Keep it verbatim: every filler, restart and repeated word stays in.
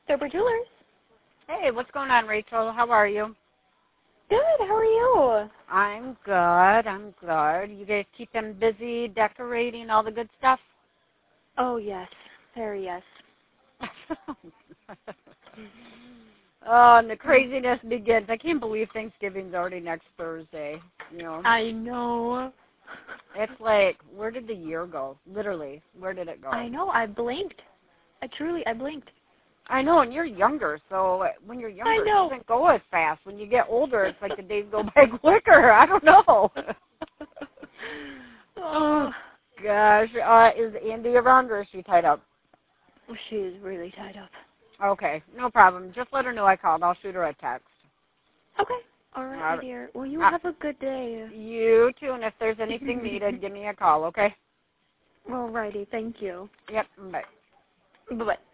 Sober Jewelers. Hey, what's going on, Rachel? How are you? Good. How are you? I'm good. I'm good. You guys keep them busy, decorating, all the good stuff? Oh, yes. Very yes. Oh, and the craziness begins. I can't believe Thanksgiving's already next Thursday. You know, I know. it's like, where did the year go? Literally, where did it go? I know. I blinked. I truly, I blinked. I know, and you're younger, so when you're younger, I know. it doesn't go as fast. When you get older, it's like the days go by quicker. I don't know. Oh, gosh. Uh, is Andy around, or is she tied up? She is really tied up. Okay, no problem. Just let her know I called. I'll shoot her a text. Okay. All right, my Uh, dear. Well, you uh, have a good day. You too, and if there's anything needed, give me a call, okay? All righty. Thank you. Yep, bye. Bye-bye.